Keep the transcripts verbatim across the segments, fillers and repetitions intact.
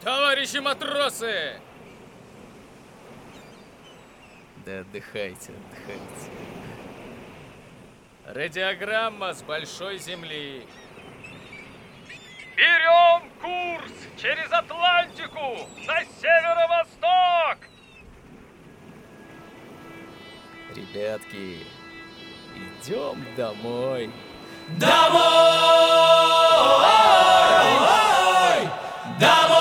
Товарищи матросы! Да отдыхайте, отдыхайте. Радиограмма с большой земли. Берем курс через Атлантику на северо-восток! Ребятки, идем домой. Домой! Домой!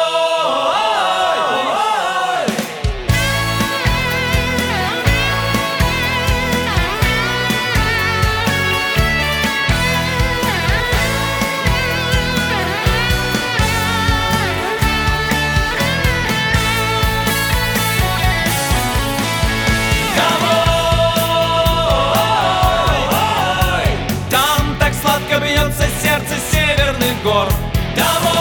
Бьется сердце северных гор. Домой!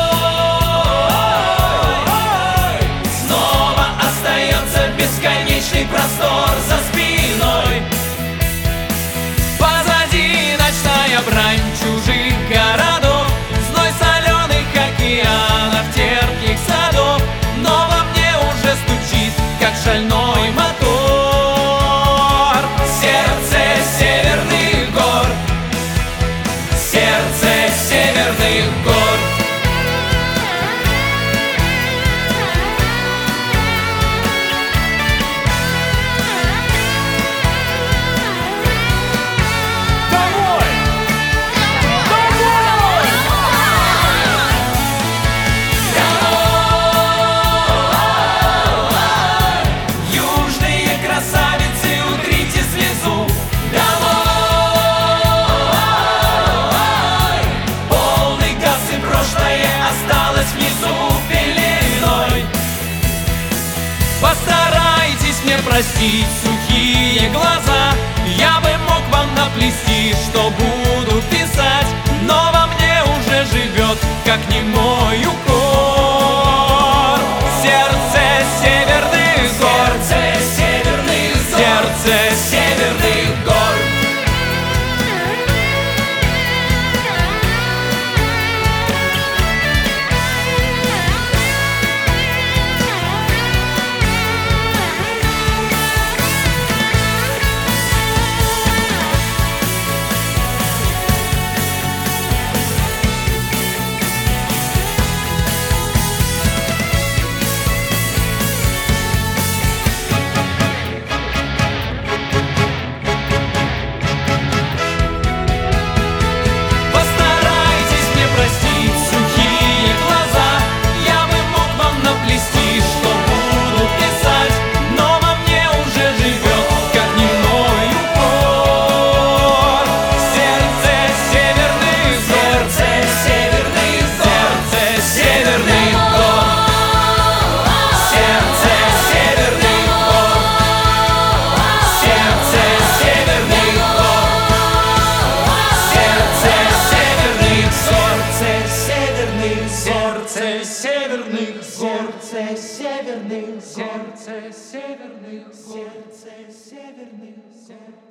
Снова остается бесконечный простор за спиной. Позади ночная брань чужих городов, зной соленых океанов, терпких садов. Но во мне уже стучит, как шальной мотор, сердце северных гор. Сердце северных гор. Домой! Домой! Домой! Южные красавицы, утрите слезу. Осталось внизу пеленой. Постарайтесь мне простить сухие глаза. Я бы мог вам наплести, что буду писать, но во мне уже живет, как немой укор. Сердце северных гор. Сердце северных гор. Сердце северных гор. Сердце северных гор. Сердце северных гор. Сердце северных гор. Сердце северных гор.